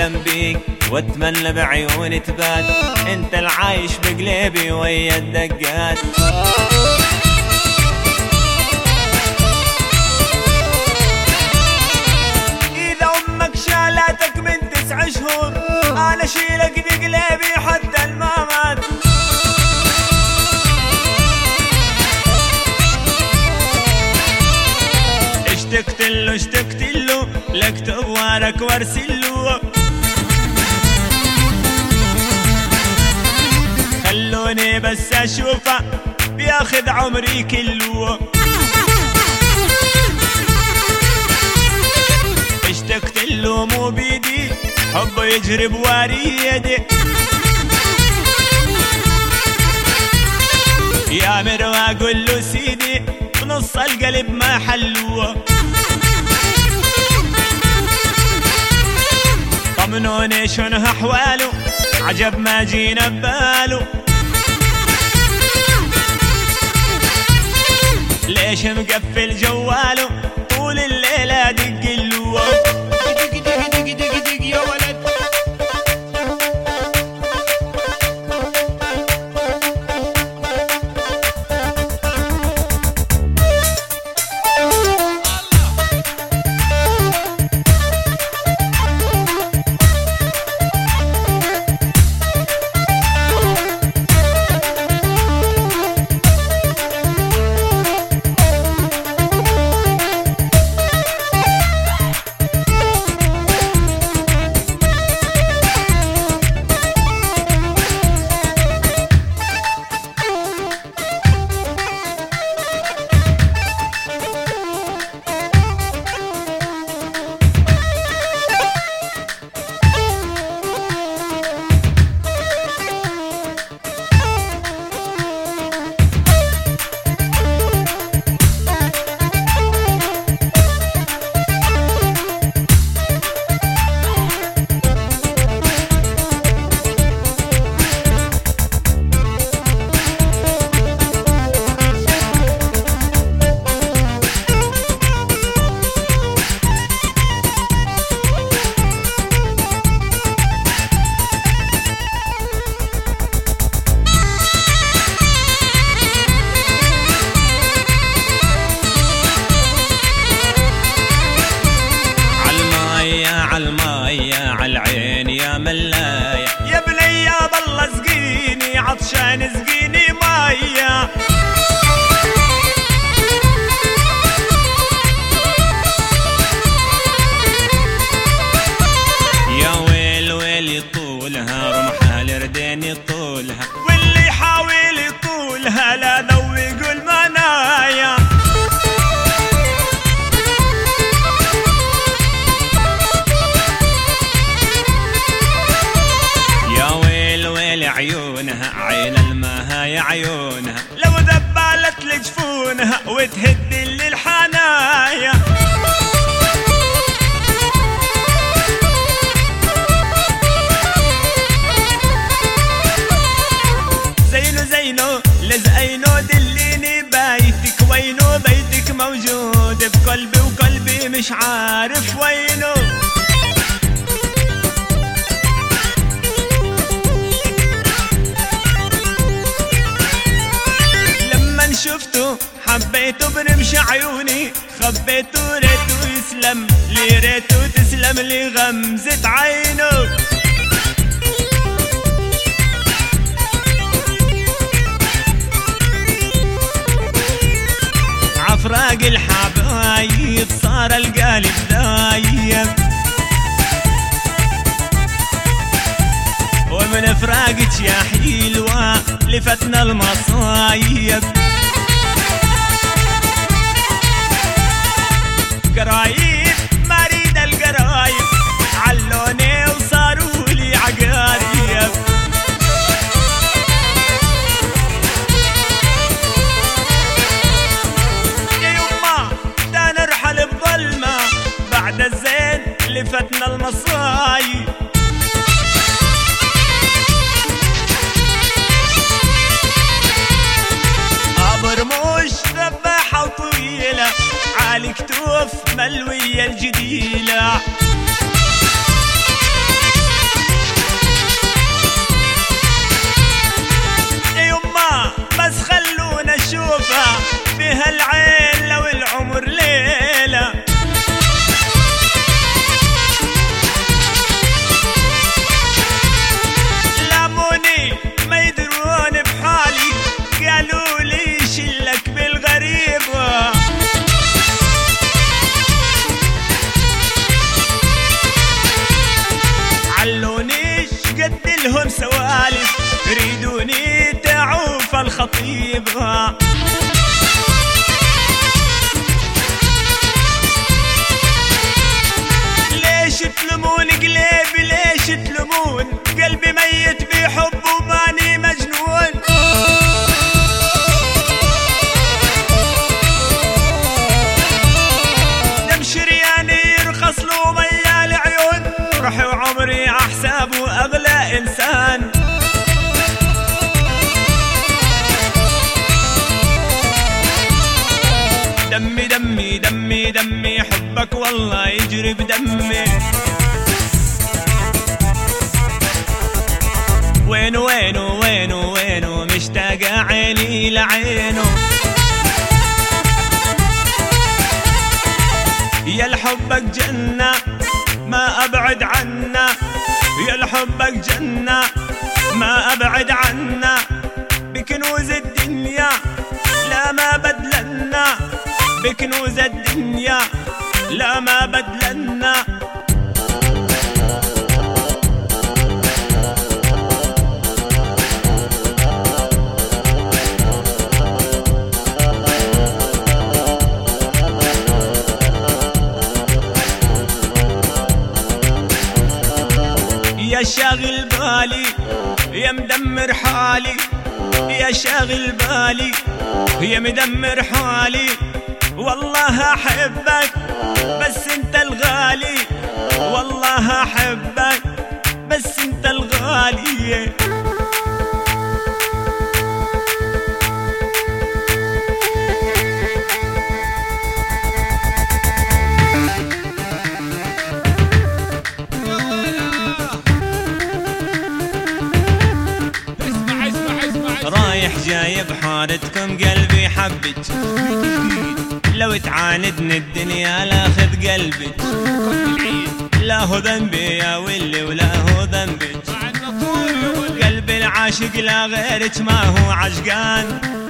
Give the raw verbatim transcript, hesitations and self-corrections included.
احلم بيك واتمنى بعيوني تبات، انت العايش بقلبي ويا الدقات. اذا امك شالتك من تسع شهور انا اشيلك بقلبي حتى الممات. اشتقت له اشتقت له لاكتب ورق وارسل له، خلوني بس اشوفه بياخذ عمري كله. اشتقت له مو بيدي حبه يجري بوريدي، يا مروى اقول له سيدي بنص القلب ما حلوه. طمنوني شنو احواله عجب ما جينا بباله، ليش مقفل جواله طول الليله دق له. دق دق دق دق دق يا ولد. عالماية عالعين يا ملاية، يا بني يا بالله اسقيني عطشان اسقيني ماية. يا ويل ويل يطولها رمحها الردين يطولها، واللي يحاول يطولها لا ذوق المنايا. عيونها عين الماها يا عيونها، لو ذبالت لجفونها وتهد للحنايا. زينو زينو لزقينو دليني بيتك وينو، بيتك موجود بقلبي وقلبي مش عارف وينو. شفته حبيته برمش عيوني، خبيته ريته يسلم لي ريته تسلم لي غمزة عينه. عفراق الحبايب صار القلب دايب، ومن فراقك يا حلوة لفتنا المصايب. قرايب ما اريد القرايب علوني وصاروا لي عقاريب. يا يما دا نرحل بظلمة بعد الزين لفتنا المصايب. رموش ذباحة وطويلة عالي كتوف ملوية الجديلة. إلهم سوالف يريدوني تعوف الخطيب. ليش تلمون قلبي ليش تلمون قلبي ميت بحب وماني مجنون. دم شرياني يرخص له ميال عيون روحي وعمري احسابه اغلى انسان. دمي دمي دمي دمي حبك والله يجري بدمي. وينه وينه وينه وينه مشتاقة عيني لعينه. يا لحبك جنة ما أبعد عنا يا لحبك جنة ما أبعد عنا. بكنوز الدنيا لا ما بدلنا بكنوز الدنيا لا ما بدلنا. يا شاغل بالي يا مدمر حالي يا شاغل بالي يا مدمر حالي. والله أحبك بس انت الغالي والله أحبك بس انت الغالي. رايح جاي بحارتكم قلبي حبك لو تعاندني الدنيا لاخذ قلبك. لا هو ذنبي يا ولي ولا هو ذنبك. قلبي العاشق لا غيرك ما هو عشقان.